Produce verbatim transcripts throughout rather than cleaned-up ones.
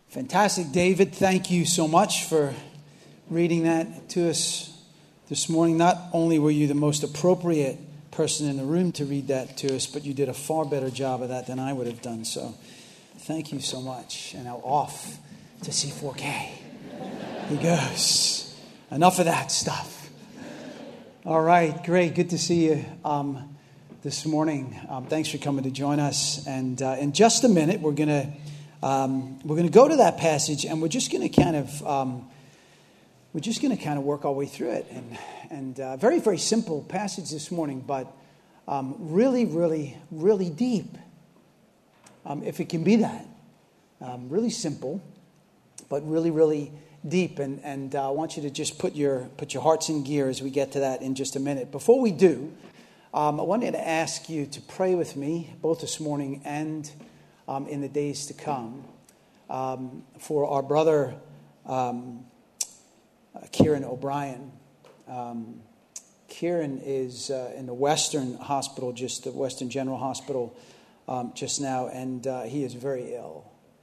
Fantastic, David. Thank you so much for reading that to us this morning. Not only were you the most appropriate person in the room to read that to us, but you did a far better job of that than I would have done. So thank you so much. And now off to C four K. He goes. Enough of that stuff. All right, great. Good to see you um, this morning. Um, thanks for coming to join us. And uh, in just a minute, we're going to Um, we're going to go to that passage, and we're just going to kind of um, we're just going to kind of work our way through it. And and uh, very very simple passage this morning, but um, really really really deep. Um, if it can be that, um, really simple, but really really deep. And and uh, I want you to just put your put your hearts in gear as we get to that in just a minute. Before we do, um, I wanted to ask you to pray with me both this morning and Um, in the days to come, um, for our brother um, uh, Kieran O'Brien. Um, Kieran is uh, in the Western Hospital, just the Western General Hospital, um, just now, and uh, he is very ill.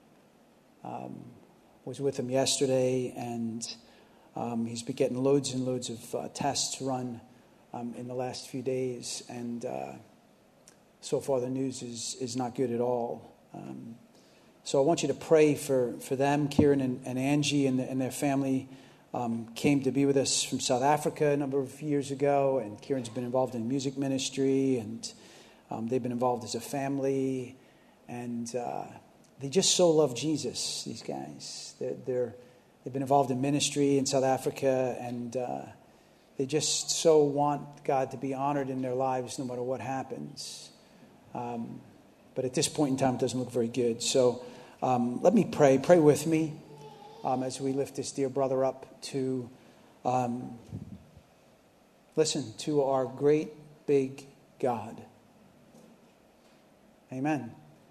Um, was with him yesterday, and um, he's been getting loads and loads of uh, tests run um, in the last few days, and uh, so far the news is is not good at all. Um, so I want you to pray for, for them. Kieran and, and Angie and, the, and their family um, came to be with us from South Africa a number of years ago, and Kieran's been involved in music ministry, and um, they've been involved as a family, and uh, they just so love Jesus, these guys. They're, they're, they've been involved in ministry in South Africa, and uh, they just so want God to be honored in their lives no matter what happens. Um But at this point in time, it doesn't look very good. So um, let me pray. Pray with me um, as we lift this dear brother up to, um, listen, to our great big God. Amen.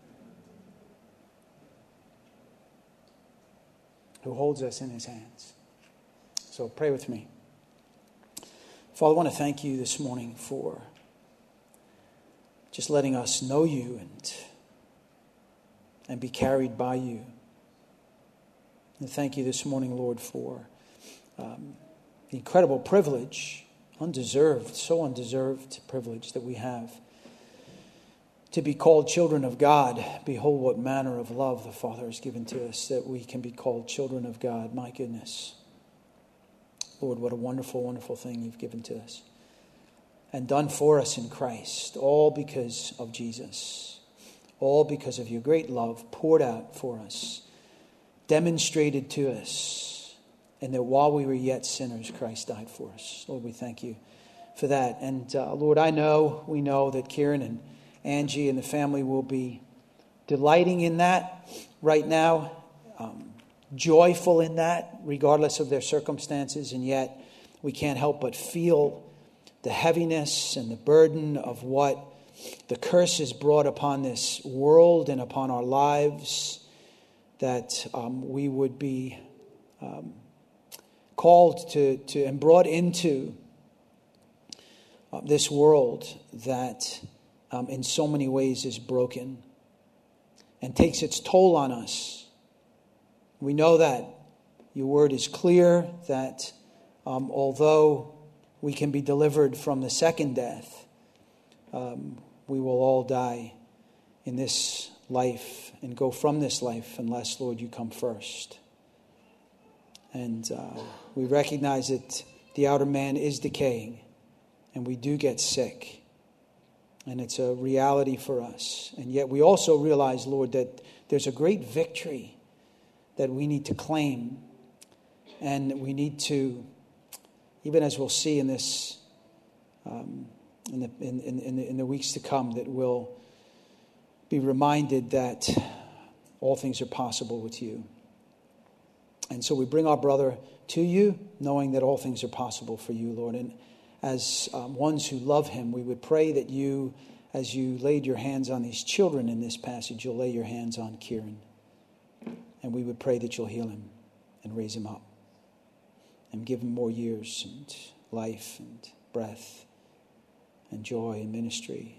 Who holds us in his hands. So pray with me. Father, I want to thank you this morning for just letting us know you and and be carried by you. And thank you this morning, Lord, for um, the incredible privilege, undeserved, so undeserved privilege that we have to be called children of God. Behold, what manner of love the Father has given to us, that we can be called children of God. My goodness. Lord, what a wonderful, wonderful thing you've given to us and done for us in Christ, all because of Jesus, all because of your great love poured out for us, demonstrated to us, and that while we were yet sinners, Christ died for us. Lord, we thank you for that. And uh, Lord, I know, we know that Kieran and Angie and the family will be delighting in that right now, um, joyful in that, regardless of their circumstances, and yet we can't help but feel the heaviness and the burden of what the curse has brought upon this world and upon our lives, that um, we would be um, called to, to and brought into uh, this world that um, in so many ways is broken and takes its toll on us. We know that your word is clear, that um, although we can be delivered from the second death, Um, we will all die in this life and go from this life unless, Lord, you come first. And uh, we recognize that the outer man is decaying, and we do get sick, and it's a reality for us. And yet we also realize, Lord, that there's a great victory that we need to claim, and we need to, even as we'll see in this, um, in the in, in, in, the, in the weeks to come, that we'll be reminded that all things are possible with you. And so we bring our brother to you, knowing that all things are possible for you, Lord. And as um, ones who love him, we would pray that you, as you laid your hands on these children in this passage, you'll lay your hands on Kieran. And we would pray that you'll heal him and raise him up and give him more years and life and breath and joy and ministry,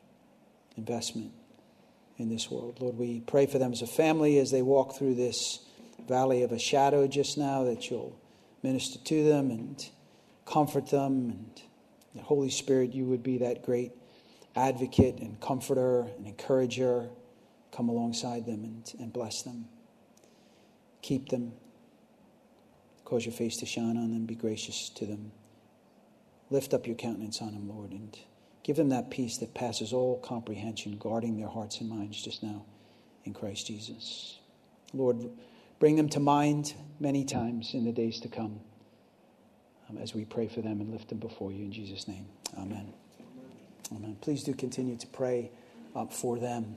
investment in this world. Lord, we pray for them as a family as they walk through this valley of a shadow just now, that you'll minister to them and comfort them. And the Holy Spirit, you would be that great advocate and comforter and encourager. Come alongside them and, and bless them. Keep them. Cause your face to shine on them. Be gracious to them. Lift up your countenance on them, Lord, and give them that peace that passes all comprehension, guarding their hearts and minds just now in Christ Jesus. Lord, bring them to mind many times in the days to come um, as we pray for them and lift them before you in Jesus' name. Amen. Amen. Please do continue to pray uh, for them.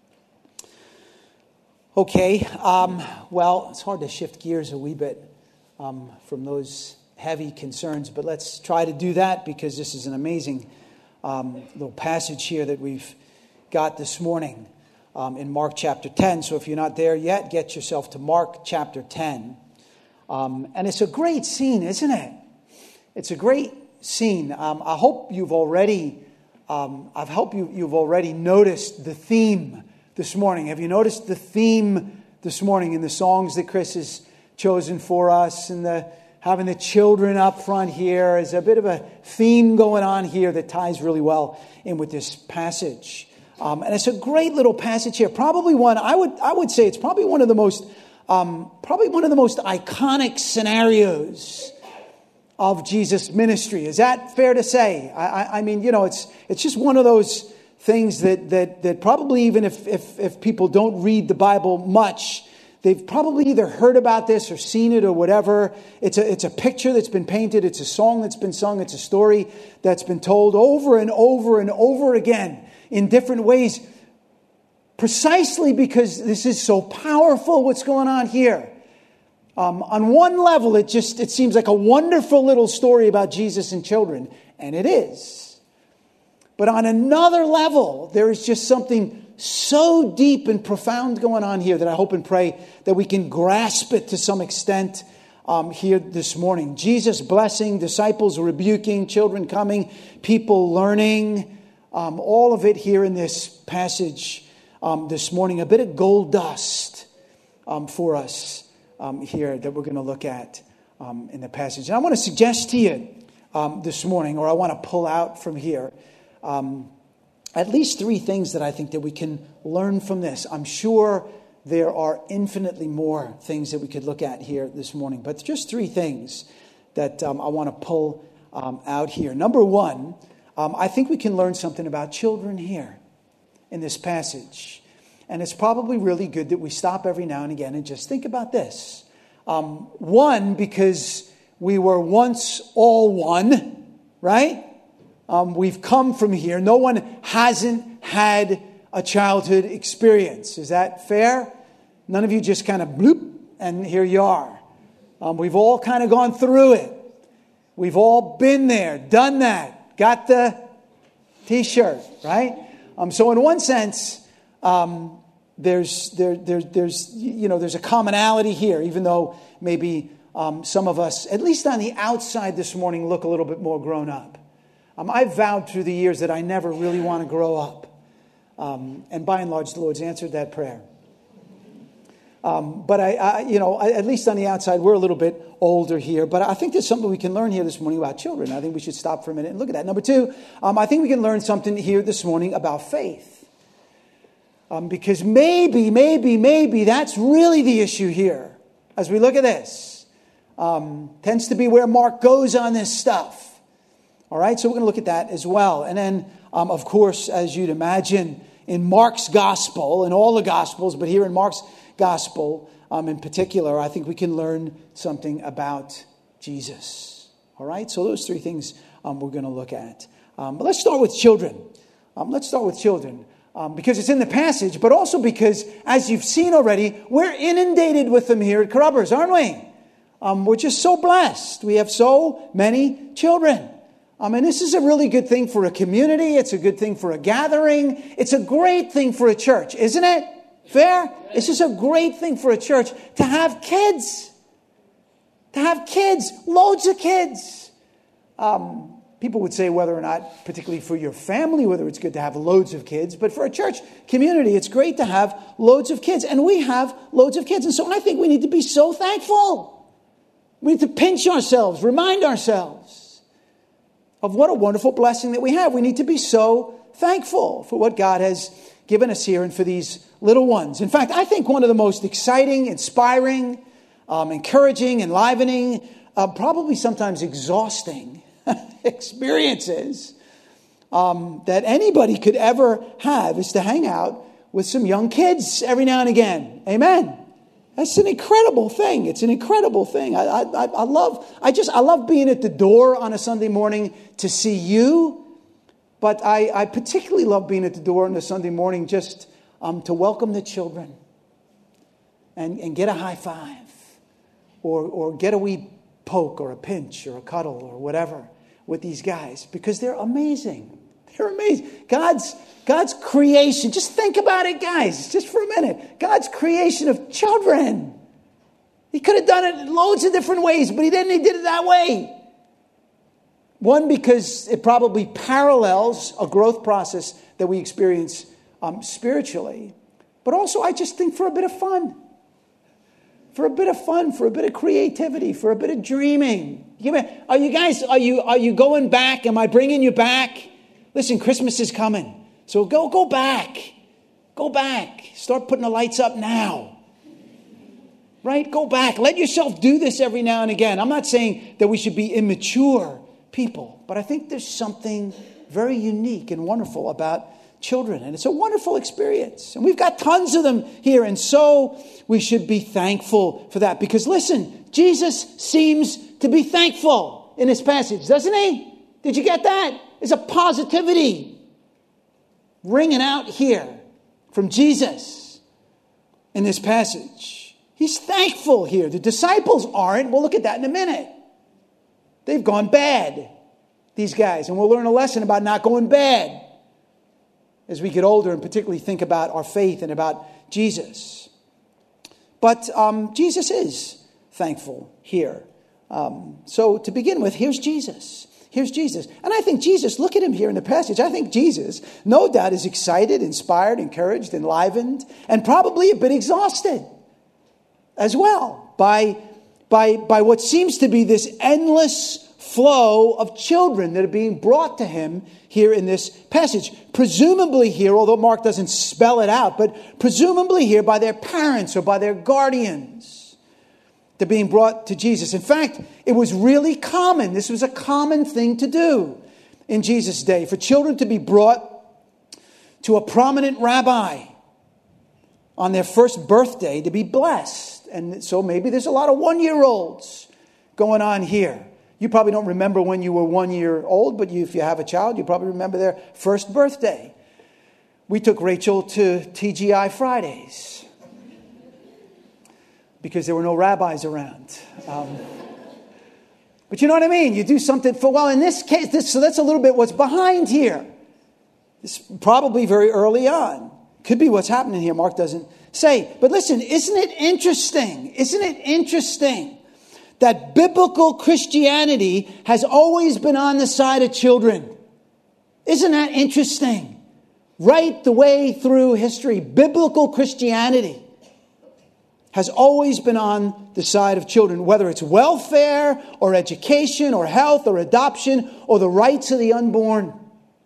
Okay, um, well, it's hard to shift gears a wee bit um, from those heavy concerns, but let's try to do that because this is an amazing um, little passage here that we've got this morning um, in Mark chapter ten. So if you're not there yet, get yourself to Mark chapter ten. Um, and it's a great scene, isn't it? It's a great scene. Um, I hope you've already, um, I hope you, you've already noticed the theme this morning. Have you noticed the theme this morning in the songs that Chris has chosen for us, and the having the children up front here? Is a bit of a theme going on here that ties really well in with this passage. Um, and it's a great little passage here. Probably one, I would I would say it's probably one of the most um, probably one of the most iconic scenarios of Jesus' ministry. Is that fair to say? I, I, I mean, you know, it's it's just one of those things that that that probably even if if if people don't read the Bible much, they've probably either heard about this or seen it or whatever. It's a it's a picture that's been painted. It's a song that's been sung. It's a story that's been told over and over and over again in different ways. Precisely because this is so powerful, what's going on here. Um, on one level, it just it seems like a wonderful little story about Jesus and children, and it is. But on another level, there is just something so deep and profound going on here that I hope and pray that we can grasp it to some extent um, here this morning. Jesus blessing, disciples rebuking, children coming, people learning, um, all of it here in this passage um, this morning. A bit of gold dust um, for us um, here that we're going to look at um, in the passage. And I want to suggest to you um, this morning, or I want to pull out from here, um, at least three things that I think that we can learn from this. I'm sure there are infinitely more things that we could look at here this morning, but just three things that um, I want to pull um, out here. Number one, um, I think we can learn something about children here in this passage. And it's probably really good that we stop every now and again and just think about this. Um, one, because we were once all one, right? Um, we've come from here. No one hasn't had a childhood experience. Is that fair? None of you just kind of bloop, and here you are. Um, we've all kind of gone through it. We've all been there, done that, got the T-shirt, right? Um, so in one sense, um, there's there, there there's you know there's a commonality here, even though maybe um, some of us, at least on the outside this morning, look a little bit more grown up. Um, I've vowed through the years that I never really want to grow up. Um, and by and large, the Lord's answered that prayer. Um, but I, I, you know, I, at least on the outside, we're a little bit older here. But I think there's something we can learn here this morning about children. I think we should stop for a minute and look at that. Number two, um, I think we can learn something here this morning about faith. Um, because maybe, maybe, maybe that's really the issue here as we look at this. Um, tends to be where Mark goes on this stuff. All right, so we're going to look at that as well. And then, um, of course, as you'd imagine, in Mark's gospel, in all the gospels, but here in Mark's gospel um, in particular, I think we can learn something about Jesus. All right, so those three things um, we're going to look at. Um, but let's start with children. Um, let's start with children um, because it's in the passage, but also because, as you've seen already, we're inundated with them here at Carrubbers, aren't we? Um, we're just so blessed. We have so many children. I mean, this is a really good thing for a community. It's a good thing for a gathering. It's a great thing for a church, isn't it? Fair? This is a great thing for a church to have kids. To have kids. Loads of kids. Um, people would say whether or not, particularly for your family, whether it's good to have loads of kids. But for a church community, it's great to have loads of kids. And we have loads of kids. And so I think we need to be so thankful. We need to pinch ourselves, remind ourselves of what a wonderful blessing that we have. We need to be so thankful for what God has given us here and for these little ones. In fact, I think one of the most exciting, inspiring, um, encouraging, enlivening, uh, probably sometimes exhausting experiences um, that anybody could ever have is to hang out with some young kids every now and again. Amen. That's an incredible thing. It's an incredible thing. I, I, I love, I just, I love being at the door on a Sunday morning to see you. But I, I particularly love being at the door on a Sunday morning just um, to welcome the children and, and get a high five or, or get a wee poke or a pinch or a cuddle or whatever with these guys, because they're amazing. They're amazing. God's, God's creation. Just think about it, guys, just for a minute. God's creation of children. He could have done it in loads of different ways, but he didn't. He did it that way. One, because it probably parallels a growth process that we experience um, spiritually. But also, I just think for a bit of fun. For a bit of fun, for a bit of creativity, for a bit of dreaming. Are you guys, are you, are you going back? Am I bringing you back? Listen, Christmas is coming. So go, go back. Go back. Start putting the lights up now. Right? Go back. Let yourself do this every now and again. I'm not saying that we should be immature people, but I think there's something very unique and wonderful about children, and it's a wonderful experience. And we've got tons of them here, and so we should be thankful for that. Because listen, Jesus seems to be thankful in this passage, doesn't he? Did you get that? There's a positivity ringing out here from Jesus in this passage. He's thankful here. The disciples aren't. We'll look at that in a minute. They've gone bad, these guys. And we'll learn a lesson about not going bad as we get older, and particularly think about our faith and about Jesus. But um, Jesus is thankful here. Um, so to begin with, here's Jesus. Here's Jesus. And I think Jesus, look at him here in the passage. I think Jesus, no doubt, is excited, inspired, encouraged, enlivened, and probably a bit exhausted as well by, by, by what seems to be this endless flow of children that are being brought to him here in this passage. Presumably here, although Mark doesn't spell it out, but presumably here by their parents or by their guardians. They're being brought to Jesus. In fact, it was really common. This was a common thing to do in Jesus' day, for children to be brought to a prominent rabbi on their first birthday to be blessed. And so maybe there's a lot of one-year-olds going on here. You probably don't remember when you were one year old, but you, if you have a child, you probably remember their first birthday. We took Rachel to T G I Fridays because there were no rabbis around. Um, but you know what I mean? You do something for, well, in this case, this, so that's a little bit what's behind here. It's probably very early on. Could be what's happening here. Mark doesn't say. But listen, isn't it interesting? Isn't it interesting that biblical Christianity has always been on the side of children? Isn't that interesting? Right the way through history, biblical Christianity has always been on the side of children, whether it's welfare or education or health or adoption or the rights of the unborn.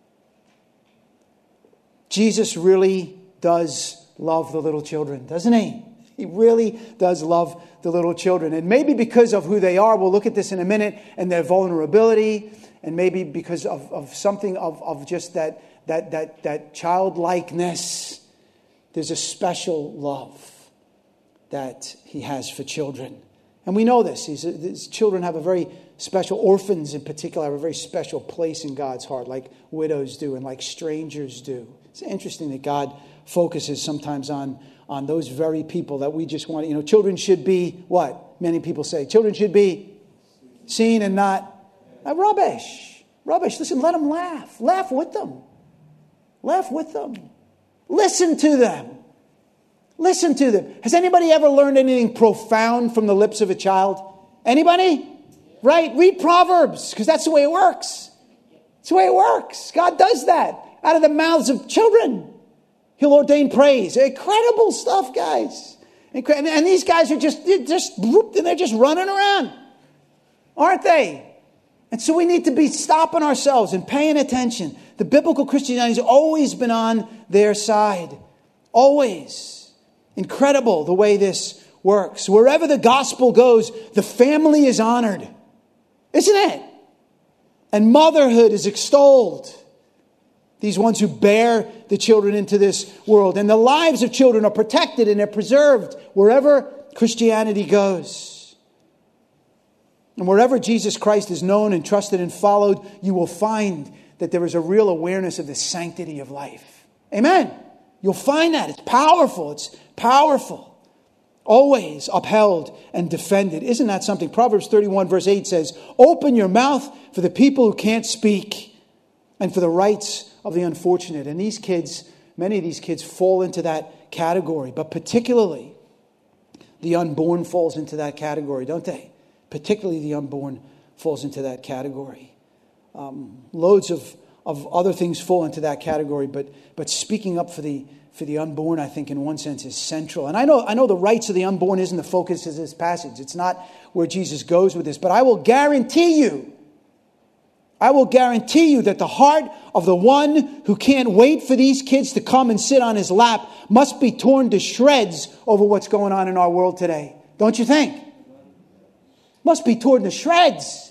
Jesus really does love the little children, doesn't he? He really does love the little children. And maybe because of who they are, we'll look at this in a minute, and their vulnerability, and maybe because of, of something of, of just that, that, that, that childlikeness, there's a special love that he has for children. And we know this. He's, his children have a very special, orphans in particular, have a very special place in God's heart, like widows do and like strangers do. It's interesting that God focuses sometimes on, on those very people that we just want. You know, children should be what? Many people say. Children should be seen and not uh, rubbish. Rubbish. Listen, let them laugh. Laugh with them. Laugh with them. Listen to them. Listen to them. Has anybody ever learned anything profound from the lips of a child? Anybody? Right? Read Proverbs, because that's the way it works. It's the way it works. God does that. Out of the mouths of children, He'll ordain praise. Incredible stuff, guys. Incre- and, and these guys are just, they're just, and they're just running around. Aren't they? And so we need to be stopping ourselves and paying attention. The biblical Christianity has always been on their side. Always. Incredible the way this works. Wherever the gospel goes, the family is honored. Isn't it? And motherhood is extolled. These ones who bear the children into this world. And the lives of children are protected and they're preserved wherever Christianity goes. And wherever Jesus Christ is known and trusted and followed, you will find that there is a real awareness of the sanctity of life. Amen. You'll find that. It's powerful. It's powerful. Always upheld and defended. Isn't that something? Proverbs thirty-one verse eight says, open your mouth for the people who can't speak and for the rights of the unfortunate. And these kids, many of these kids fall into that category. But particularly the unborn falls into that category, don't they? Particularly the unborn falls into that category. Um, loads of, of other things fall into that category. But but speaking up for the for the unborn, I think in one sense is central. And I know I know the rights of the unborn isn't the focus of this passage. It's not where Jesus goes with this. But I will guarantee you, I will guarantee you that the heart of the one who can't wait for these kids to come and sit on his lap must be torn to shreds over what's going on in our world today. Don't you think? Must be torn to shreds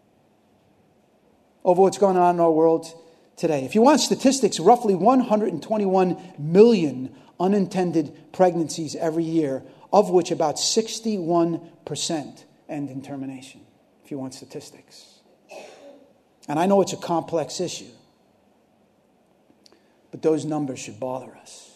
over what's going on in our world today. If you want statistics, roughly one hundred twenty-one million unintended pregnancies every year, of which about sixty-one percent end in termination, if you want statistics. And I know it's a complex issue, but those numbers should bother us.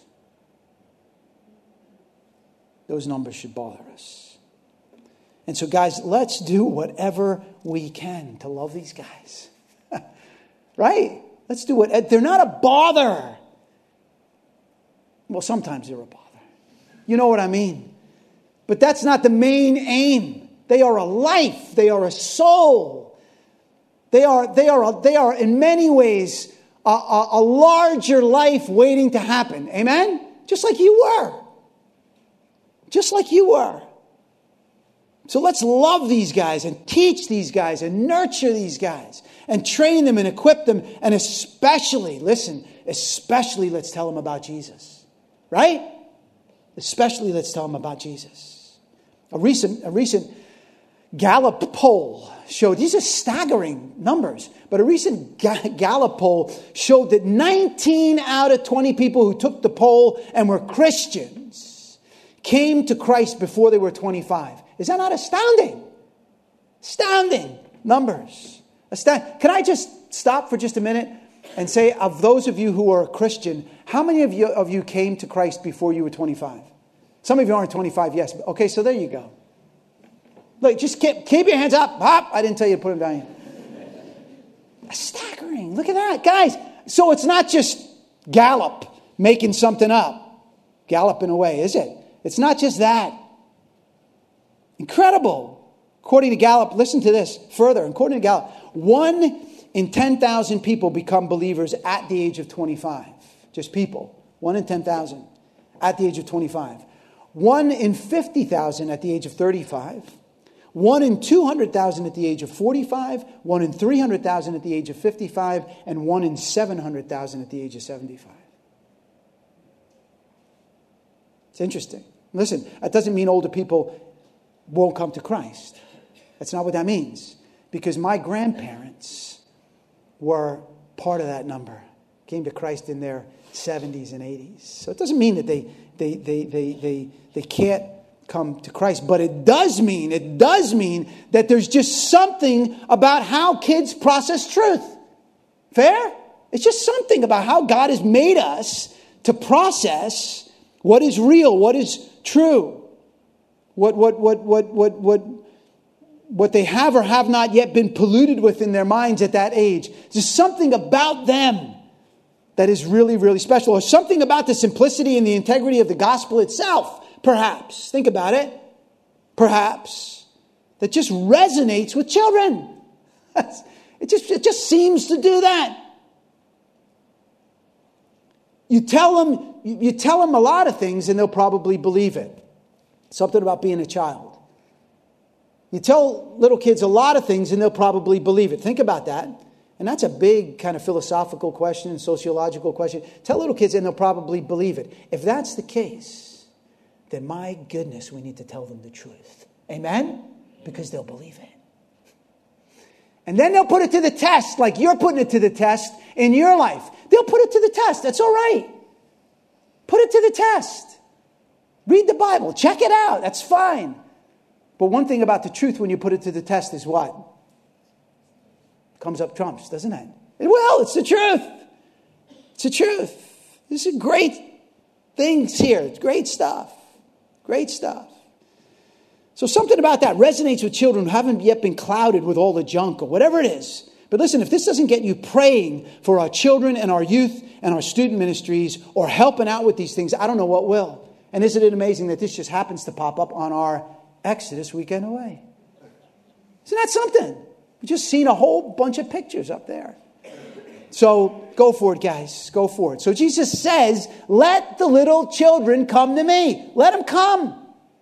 Those numbers should bother us. And so, guys, let's do whatever we can to love these guys. Right? Let's do it. They're not a bother. Well, sometimes they're a bother. You know what I mean? But that's not the main aim. They are a life. They are a soul. They are, they are, a, they are in many ways a, a, a larger life waiting to happen. Amen? Just like you were. Just like you were. So let's love these guys and teach these guys and nurture these guys and train them and equip them. And especially, listen, especially let's tell them about Jesus. Right? Especially let's tell them about Jesus. A recent, a recent Gallup poll showed, these are staggering numbers, but a recent Gallup poll showed that nineteen out of twenty people who took the poll and were Christians came to Christ before they were twenty-five. Is that not astounding? Astounding numbers. Astound- Can I just stop for just a minute and say, of those of you who are a Christian, how many of you, of you came to Christ before you were twenty-five? Some of you aren't twenty-five, yes. Okay, so there you go. Look, just keep, keep your hands up. Hop. I didn't tell you to put them down here. Staggering. Look at that. Guys, so it's not just Gallup making something up. Gallup in a way, is it? It's not just that. Incredible. According to Gallup, listen to this further. According to Gallup, one in ten thousand people become believers at the age of twenty-five. Just people. One in ten thousand at the age of twenty-five. One in fifty thousand at the age of thirty-five. One in two hundred thousand at the age of forty-five. One in three hundred thousand at the age of fifty-five. And one in seven hundred thousand at the age of seventy-five. It's interesting. Listen, that doesn't mean older people won't come to Christ. That's not what that means. Because my grandparents were part of that number. Came to Christ in their seventies and eighties. So it doesn't mean that they they they they they, they can't come to Christ. But it does mean, it does mean that there's just something about how kids process truth. Fair? It's just something about how God has made us to process what is real, what is true. What what what what what what what they have or have not yet been polluted with in their minds at that age. There's something about them that is really, really special. Or something about the simplicity and the integrity of the gospel itself, perhaps. Think about it. Perhaps. That just resonates with children. It just, it just seems to do that. You tell them, you tell them a lot of things and they'll probably believe it. Something about being a child. You tell little kids a lot of things and they'll probably believe it. Think about that. And that's a big kind of philosophical question and sociological question. Tell little kids and they'll probably believe it. If that's the case, then my goodness, we need to tell them the truth. Amen? Because they'll believe it. And then they'll put it to the test like you're putting it to the test in your life. They'll put it to the test. That's all right. Put it to the test. Read the Bible. Check it out. That's fine. But one thing about the truth when you put it to the test is what? Comes up trumps, doesn't it? It will. It's the truth. It's the truth. This is great things here. It's great stuff. Great stuff. So something about that resonates with children who haven't yet been clouded with all the junk or whatever it is. But listen, if this doesn't get you praying for our children and our youth and our student ministries or helping out with these things, I don't know what will. And isn't it amazing that this just happens to pop up on our Exodus weekend away? Isn't that something? We've just seen a whole bunch of pictures up there. So go for it, guys. Go for it. So Jesus says, let the little children come to me. Let them come.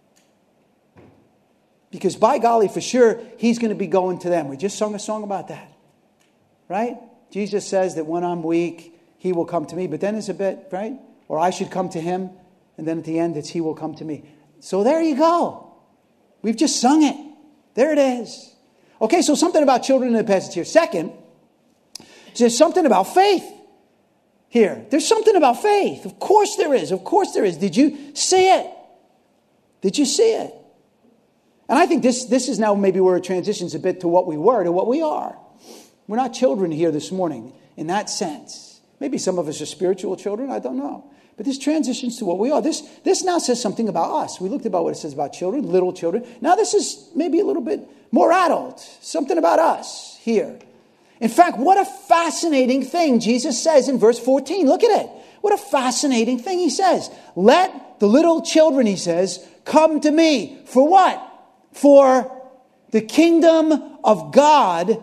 Because by golly, for sure, he's going to be going to them. We just sung a song about that. Right? Jesus says that when I'm weak, he will come to me. But then it's a bit, right? Or I should come to him. And then at the end, it's he will come to me. So there you go. We've just sung it. There it is. Okay, so something about children in the passage here. Second, there's something about faith here. There's something about faith. Of course there is. Of course there is. Did you see it? Did you see it? And I think this, this is now maybe where it transitions a bit to what we were, to what we are. We're not children here this morning in that sense. Maybe some of us are spiritual children. I don't know. But this transitions to what we are. This, this now says something about us. We looked about what it says about children, little children. Now this is maybe a little bit more adult. Something about us here. In fact, what a fascinating thing Jesus says in verse fourteen. Look at it. What a fascinating thing he says. Let the little children, he says, come to me. For what? For the kingdom of God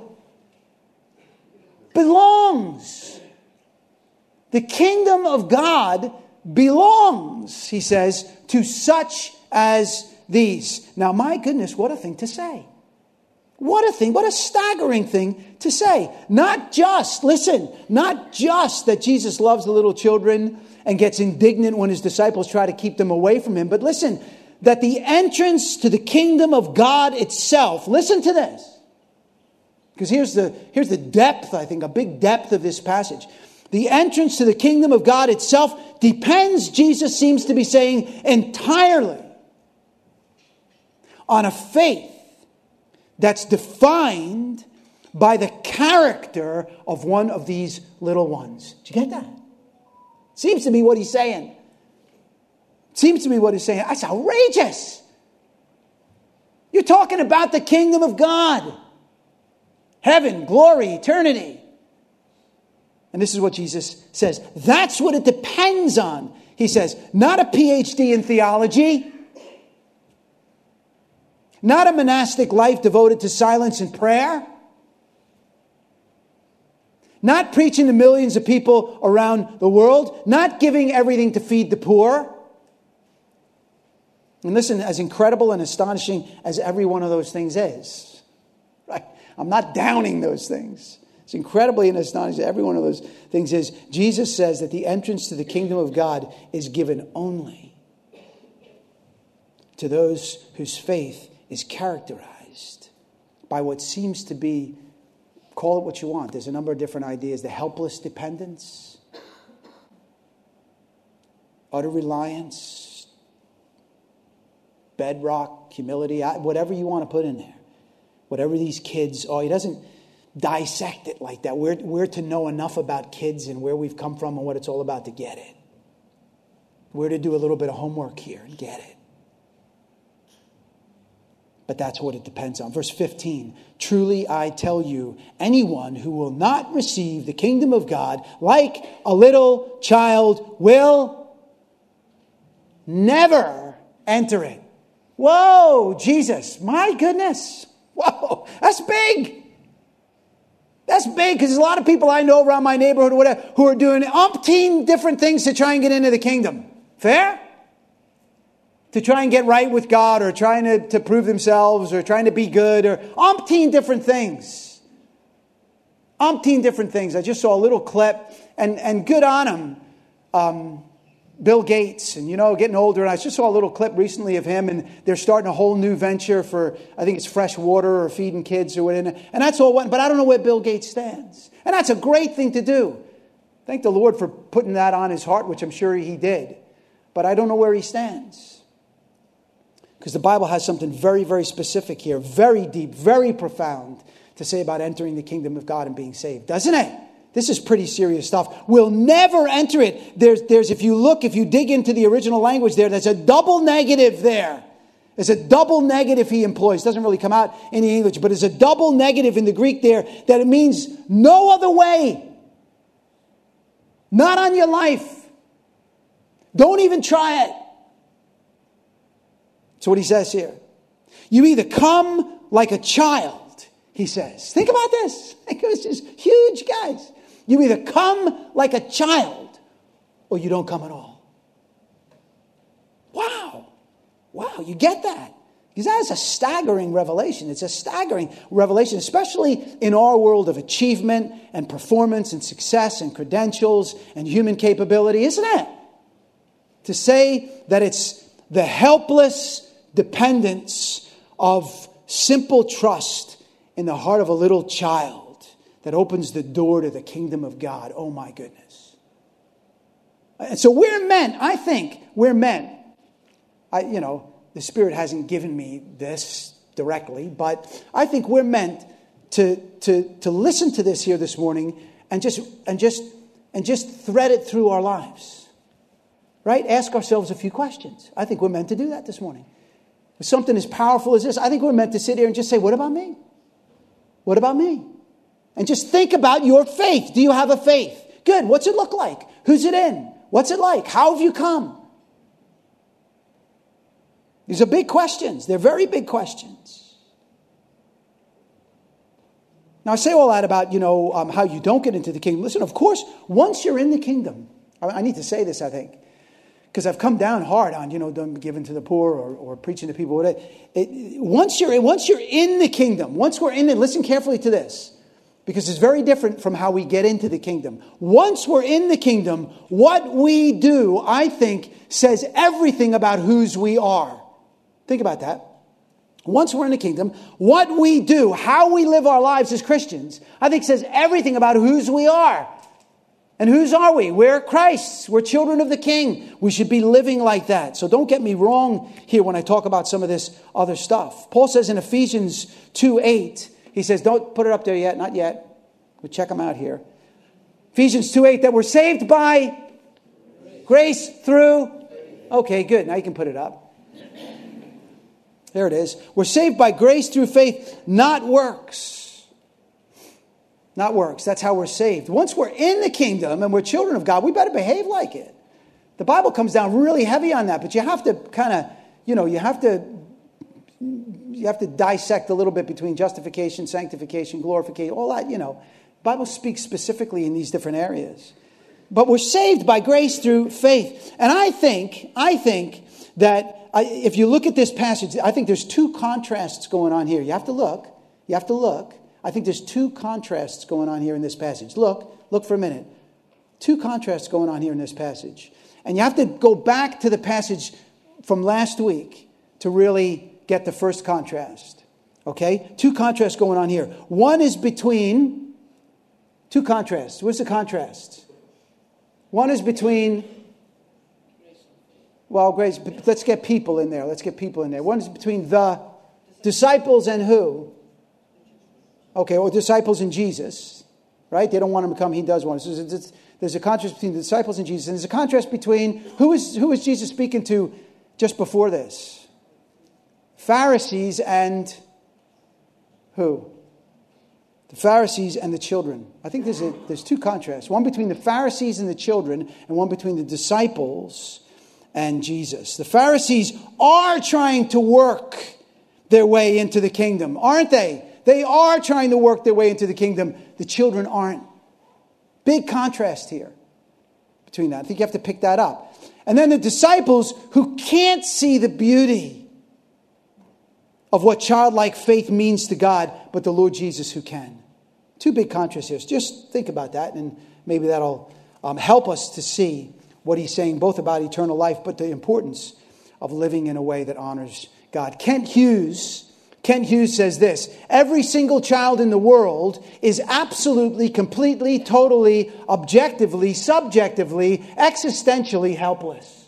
belongs. The kingdom of God belongs, he says, to such as these. Now, my goodness, what a thing to say. What a thing, what a staggering thing to say. Not just, listen, not just that Jesus loves the little children and gets indignant when his disciples try to keep them away from him, but listen, that the entrance to the kingdom of God itself, listen to this. Because here's the, here's the depth, I think, a big depth of this passage. The entrance to the kingdom of God itself depends, Jesus seems to be saying, entirely on a faith that's defined by the character of one of these little ones. Did you get that? Seems to be what he's saying. Seems to be what he's saying. That's outrageous. You're talking about the kingdom of God. Heaven, glory, eternity. And this is what Jesus says. That's what it depends on. He says, not a P H D in theology. Not a monastic life devoted to silence and prayer. Not preaching to millions of people around the world. Not giving everything to feed the poor. And listen, as incredible and astonishing as every one of those things is, right? I'm not downing those things. It's incredibly and astonishing. Every one of those things is. Jesus says that the entrance to the kingdom of God is given only to those whose faith is characterized by what seems to be, call it what you want. There's a number of different ideas. The helpless dependence, utter reliance, bedrock, humility, whatever you want to put in there. Whatever these kids are. He doesn't dissect it like that. We're, we're to know enough about kids and where we've come from and what it's all about to get it. We're to do a little bit of homework here and get it. But that's what it depends on. Verse fifteen, truly I tell you, anyone who will not receive the kingdom of God like a little child will never enter it. Whoa, Jesus, my goodness. Whoa, that's big. That's big because there's a lot of people I know around my neighborhood or whatever who are doing umpteen different things to try and get into the kingdom. Fair? To try and get right with God or trying to, to prove themselves or trying to be good or umpteen different things. Umpteen different things. I just saw a little clip and, and good on him. Um, Bill Gates, and you know, getting older, and I just saw a little clip recently of him, and they're starting a whole new venture for, I think it's fresh water or feeding kids or whatever, and that's all, but I don't know where Bill Gates stands. And that's a great thing to do. Thank the Lord for putting that on his heart, which I'm sure he did. But I don't know where he stands. Because the Bible has something very, very specific here, very deep, very profound to say about entering the kingdom of God and being saved, doesn't it? This is pretty serious stuff. We'll never enter it. There's, there's, if you look, if you dig into the original language there, there's a double negative there. There's a double negative he employs. It doesn't really come out in the English, but there's a double negative in the Greek there that it means no other way. Not on your life. Don't even try it. That's what he says here. You either come like a child, he says. Think about this. It's just huge, guys. You either come like a child or you don't come at all. Wow. Wow, you get that? Because that is a staggering revelation. It's a staggering revelation, especially in our world of achievement and performance and success and credentials and human capability, isn't it? To say that it's the helpless dependence of simple trust in the heart of a little child that opens the door to the kingdom of God. Oh my goodness. And so we're meant, I think, we're meant, I, you know, the Spirit hasn't given me this directly, but I think we're meant to, to, to listen to this here this morning and just, and just, and just thread it through our lives. Right? Ask ourselves a few questions. I think we're meant to do that this morning. With something as powerful as this, I think we're meant to sit here and just say, what about me? What about me? And just think about your faith. Do you have a faith? Good. What's it look like? Who's it in? What's it like? How have you come? These are big questions. They're very big questions. Now, I say all that about, you know, um, how you don't get into the kingdom. Listen, of course, once you're in the kingdom, I, I need to say this, I think, because I've come down hard on, you know, don't be giving to the poor or, or preaching to people. It, it, once you're once you're in the kingdom, once we're in it, listen carefully to this, because it's very different from how we get into the kingdom. Once we're in the kingdom, what we do, I think, says everything about whose we are. Think about that. Once we're in the kingdom, what we do, how we live our lives as Christians, I think says everything about whose we are. And whose are we? We're Christ's. We're children of the King. We should be living like that. So don't get me wrong here when I talk about some of this other stuff. Paul says in Ephesians two eight, he says, don't put it up there yet, not yet. We'll check them out here. Ephesians two eight, that we're saved by grace through. Okay, good. Now you can put it up. There it is. We're saved by grace through faith, not works. Not works. That's how we're saved. Once we're in the kingdom and we're children of God, we better behave like it. The Bible comes down really heavy on that, but you have to kind of, you know, you have to, you have to dissect a little bit between justification, sanctification, glorification, all that, you know. The Bible speaks specifically in these different areas. But we're saved by grace through faith. And I think, I think that I, if you look at this passage, I think there's two contrasts going on here. You have to look. You have to look. I think there's two contrasts going on here in this passage. Look, look for a minute. Two contrasts going on here in this passage. And you have to go back to the passage from last week to really get the first contrast. Okay? Two contrasts going on here. One is between, two contrasts. What's the contrast? One is between, well, grace, but let's get people in there. Let's get people in there. One is between the disciples and who? Okay, well, disciples and Jesus, right? They don't want him to come. He does want him. So there's a contrast between the disciples and Jesus. And there's a contrast between, who is, who is Jesus speaking to just before this? Pharisees and who? The Pharisees and the children. I think there's, a, there's two contrasts. One between the Pharisees and the children, and one between the disciples and Jesus. The Pharisees are trying to work their way into the kingdom, aren't they? They are trying to work their way into the kingdom. The children aren't. Big contrast here between that. I think you have to pick that up. And then the disciples who can't see the beauty of what childlike faith means to God, but the Lord Jesus who can. Two big contrasts here. Just think about that, and maybe that'll um, help us to see what he's saying, both about eternal life, but the importance of living in a way that honors God. Kent Hughes, Kent Hughes says this: every single child in the world is absolutely, completely, totally, objectively, subjectively, existentially helpless.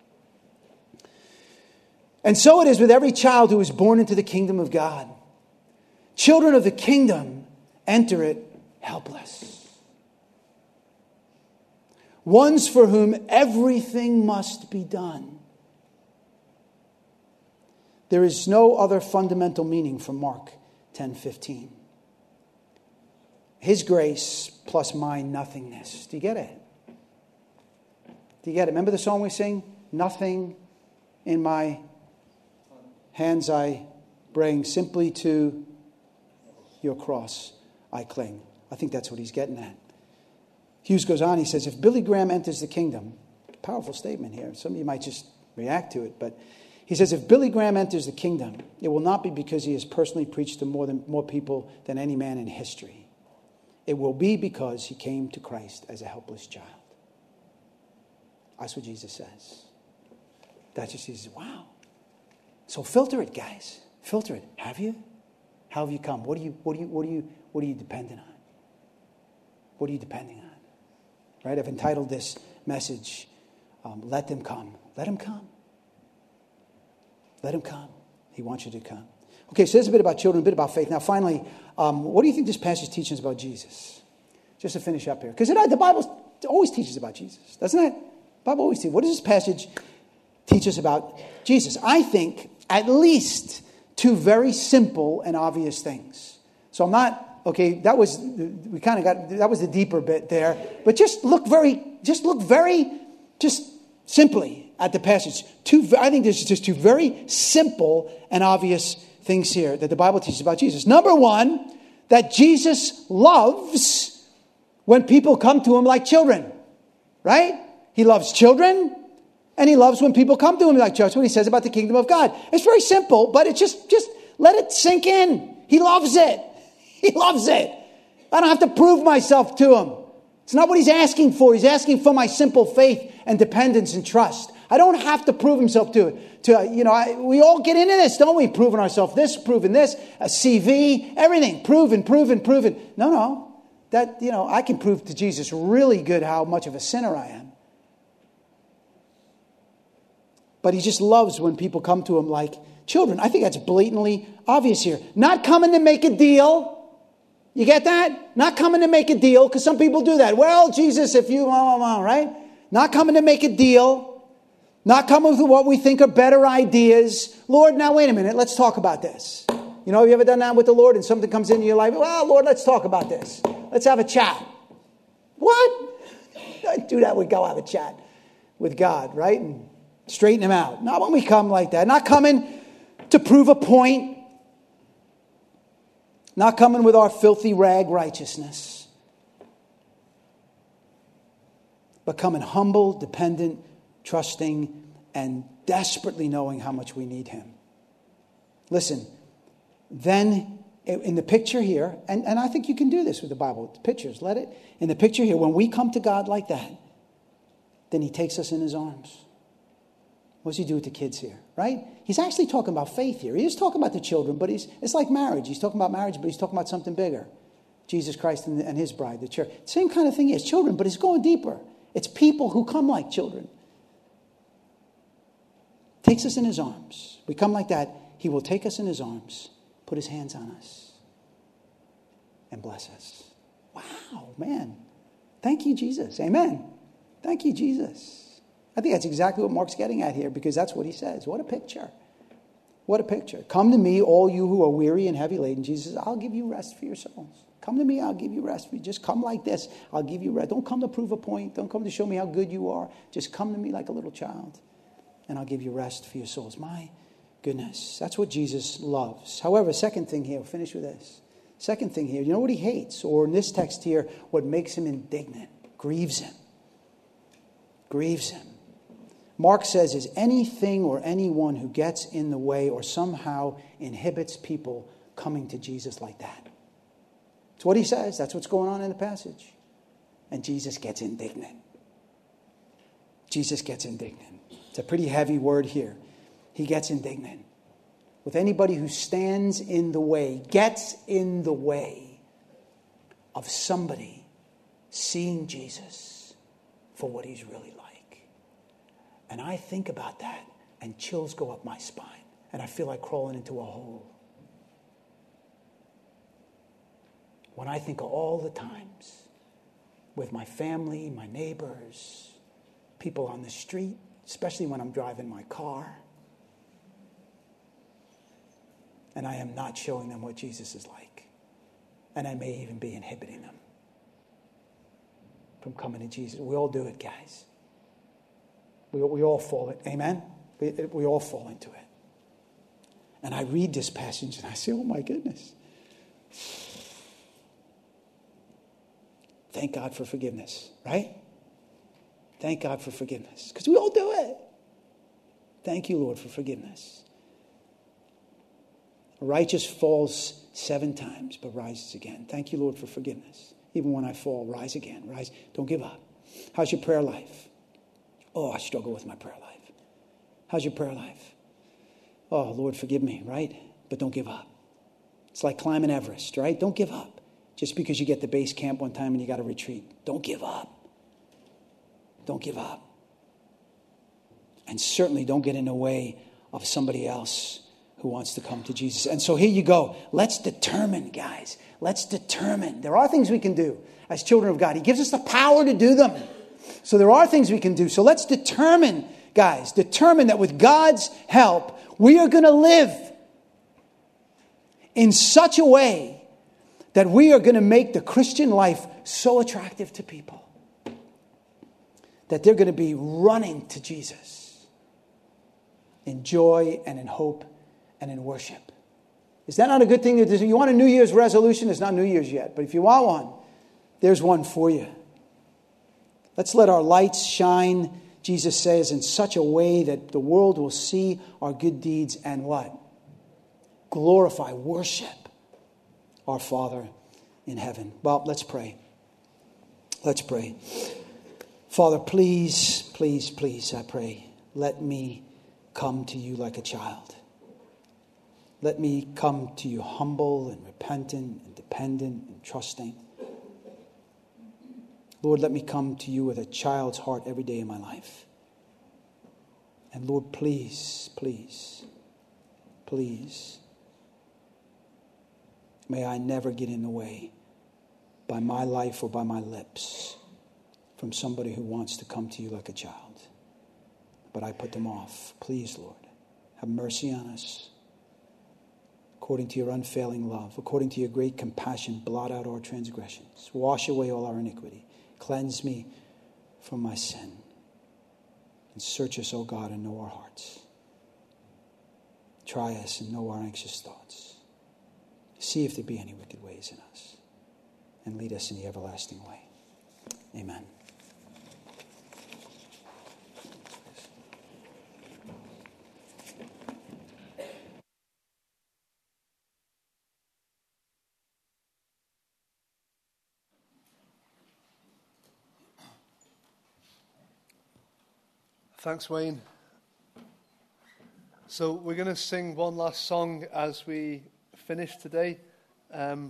And so it is with every child who is born into the kingdom of God. Children of the kingdom enter it helpless. Ones for whom everything must be done. There is no other fundamental meaning from Mark ten fifteen. His grace plus my nothingness. Do you get it? Do you get it? Remember the song we sing? Nothing in my hands I bring, simply to your cross I cling. I think that's what he's getting at. Hughes goes on, he says, if Billy Graham enters the kingdom, powerful statement here. Some of you might just react to it, but he says, if Billy Graham enters the kingdom, it will not be because he has personally preached to more than more people than any man in history. It will be because he came to Christ as a helpless child. That's what Jesus says. That's just, he says, wow. So filter it, guys. Filter it. Have you? How have you come? What are you, what are you, what are you, what are you dependent on? What are you depending on? Right? I've entitled this message, um, Let Them Come. Let Him come. Let Him come. He wants you to come. Okay, so there's a bit about children, a bit about faith. Now, finally, um, what do you think this passage teaches about Jesus? Just to finish up here. Because the Bible always teaches about Jesus, doesn't it? The Bible always teaches. What does this passage teach us about Jesus? I think at least two very simple and obvious things. So I'm not... Okay, that was, we kind of got, that was the deeper bit there. But just look very, just look very, just simply at the passage. Two, I think there's just two very simple and obvious things here that the Bible teaches about Jesus. Number one, that Jesus loves when people come to Him like children. Right? He loves children, and He loves when people come to Him like children. That's what He says about the kingdom of God. It's very simple, but it just, just let it sink in. He loves it. He loves it. I don't have to prove myself to Him. It's not what He's asking for. He's asking for my simple faith and dependence and trust. I don't have to prove Himself to it. To, you know, I, we all get into this, don't we? Proving ourselves this, proving this, a C V, everything. Proven, proven, proven. No, no. That, you know, I can prove to Jesus really good how much of a sinner I am. But He just loves when people come to Him like children. I think that's blatantly obvious here. Not coming to make a deal. You get that? Not coming to make a deal, because some people do that. Well, Jesus, if you, blah, blah, blah, right? Not coming to make a deal. Not coming with what we think are better ideas. Lord, now wait a minute. Let's talk about this. You know, have you ever done that with the Lord and something comes into your life? Well, Lord, let's talk about this. Let's have a chat. What? I do that. We go have a chat with God, right? And straighten Him out. Not when we come like that. Not coming to prove a point. Not coming with our filthy rag righteousness. But coming humble, dependent, trusting, and desperately knowing how much we need Him. Listen, then in the picture here, and, and I think you can do this with the Bible, the pictures, let it. In the picture here, when we come to God like that, then He takes us in His arms. What does He do with the kids here, right? He's actually talking about faith here. He is talking about the children, but he's it's like marriage. He's talking about marriage, but He's talking about something bigger. Jesus Christ and, and His bride, the church. Same kind of thing as children, but He's going deeper. It's people who come like children. Takes us in His arms. We come like that. He will take us in His arms, put His hands on us, and bless us. Wow, man. Thank you, Jesus. Amen. Thank you, Jesus. I think that's exactly what Mark's getting at here, because that's what he says. What a picture. What a picture. Come to me, all you who are weary and heavy laden. Jesus says, I'll give you rest for your souls. Come to me, I'll give you rest for you. Just come like this. I'll give you rest. Don't come to prove a point. Don't come to show me how good you are. Just come to me like a little child, and I'll give you rest for your souls. My goodness. That's what Jesus loves. However, second thing here, we'll finish with this. Second thing here, you know what he hates? Or in this text here, what makes him indignant, grieves him. Grieves him. Mark says, is anything or anyone who gets in the way or somehow inhibits people coming to Jesus like that. It's what he says. That's what's going on in the passage. And Jesus gets indignant. Jesus gets indignant. It's a pretty heavy word here. He gets indignant with anybody who stands in the way, gets in the way of somebody seeing Jesus for what he's really like. And I think about that and chills go up my spine and I feel like crawling into a hole. When I think of all the times with my family, my neighbors, people on the street, especially when I'm driving my car, and I am not showing them what Jesus is like. And I may even be inhibiting them from coming to Jesus. We all do it, guys. We, we all fall in, amen? We, we all fall into it. And I read this passage and I say, oh my goodness. Thank God for forgiveness, right? Thank God for forgiveness. Because we all do it. Thank you, Lord, for forgiveness. A righteous falls seven times, but rises again. Thank you, Lord, for forgiveness. Even when I fall, rise again. Rise. Don't give up. How's your prayer life? Oh, I struggle with my prayer life. How's your prayer life? Oh, Lord, forgive me, right? But don't give up. It's like climbing Everest, right? Don't give up. Just because you get to base camp one time and you got to retreat. Don't give up. Don't give up. And certainly don't get in the way of somebody else who wants to come to Jesus. And so here you go. Let's determine, guys. Let's determine. There are things we can do as children of God. He gives us the power to do them. So there are things we can do. So let's determine, guys, determine that with God's help, we are going to live in such a way that we are going to make the Christian life so attractive to people that they're going to be running to Jesus in joy and in hope and in worship. Is that not a good thing to do? You want a New Year's resolution? It's not New Year's yet, but if you want one, there's one for you. Let's let our lights shine, Jesus says, in such a way that the world will see our good deeds and what? Glorify, worship our Father in heaven. Well, let's pray. Let's pray. Father, please, please, please, I pray, let me come to you like a child. Let me come to you humble and repentant and dependent and trusting. Lord, let me come to you with a child's heart every day of my life. And Lord, please, please, please, may I never get in the way by my life or by my lips from somebody who wants to come to you like a child. But I put them off. Please, Lord, have mercy on us. According to your unfailing love, according to your great compassion, blot out our transgressions. Wash away all our iniquity. Cleanse me from my sin. And search us, O God, and know our hearts. Try us and know our anxious thoughts. See if there be any wicked ways in us. And lead us in the everlasting way. Amen. Thanks, Wayne. So we're going to sing one last song as we finish today um,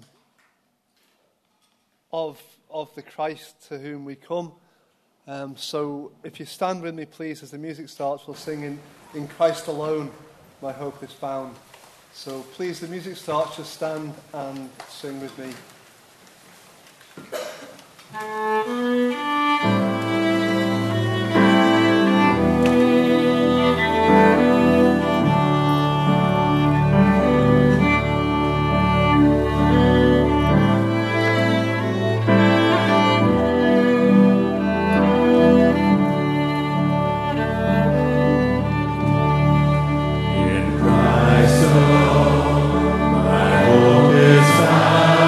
of, of the Christ to whom we come. Um, so if you stand with me, please, as the music starts, we'll sing in, in Christ alone, my hope is found. So please, the music starts, just stand and sing with me. In Christ alone, my hope is found.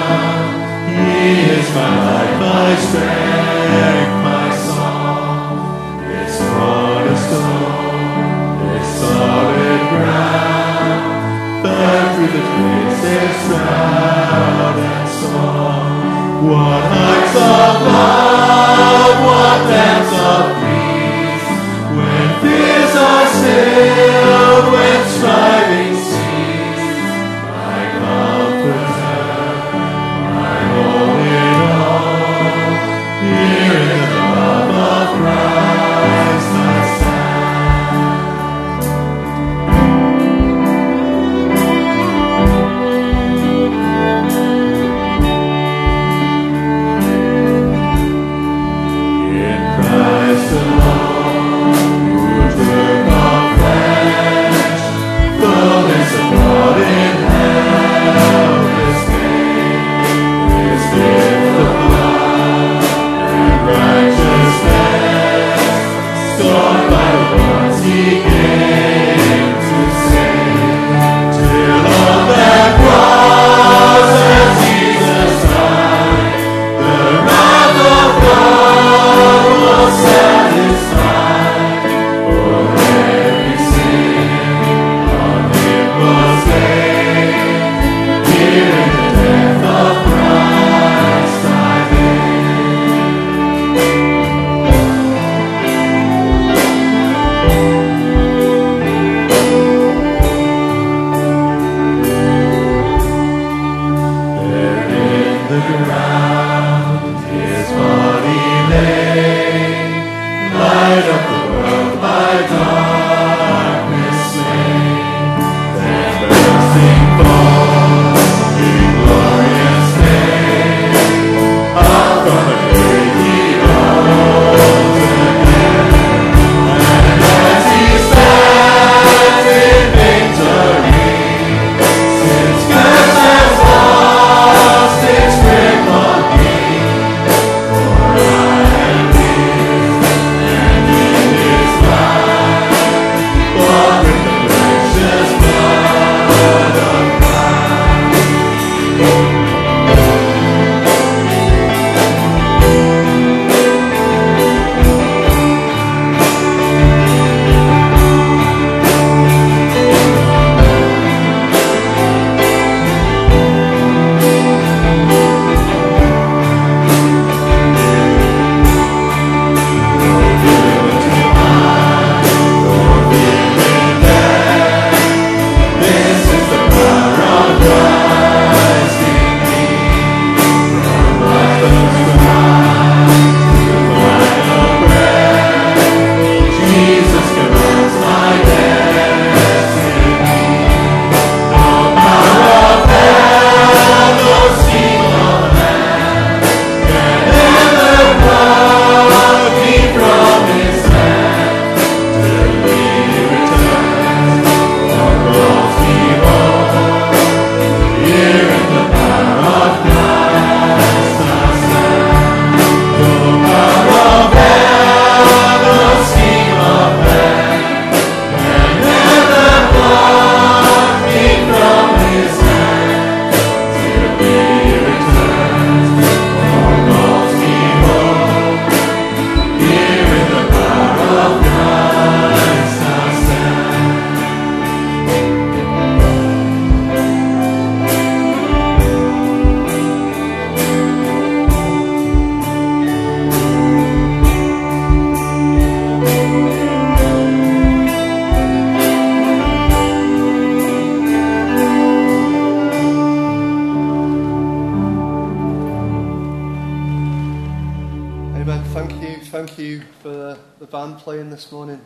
playing this morning.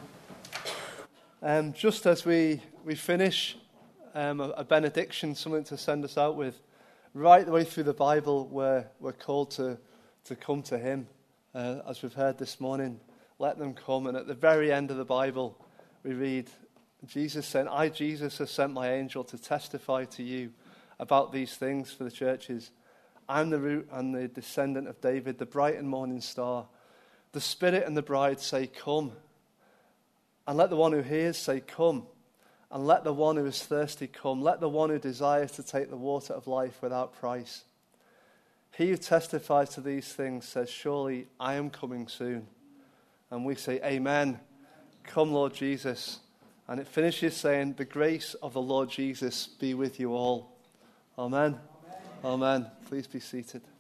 Um, just as we, we finish um, a, a benediction, something to send us out with, right the way through the Bible we're, we're called to, to come to him. Uh, as we've heard this morning, let them come. And at the very end of the Bible, we read, Jesus said, I, Jesus, have sent my angel to testify to you about these things for the churches. I'm the root and the descendant of David, the bright and morning star. The Spirit and the bride say, come. And let the one who hears say, come. And let the one who is thirsty come. Let the one who desires to take the water of life without price. He who testifies to these things says, surely I am coming soon. And we say, amen. Come, Lord Jesus. And it finishes saying, the grace of the Lord Jesus be with you all. Amen. Amen. Amen. Please be seated.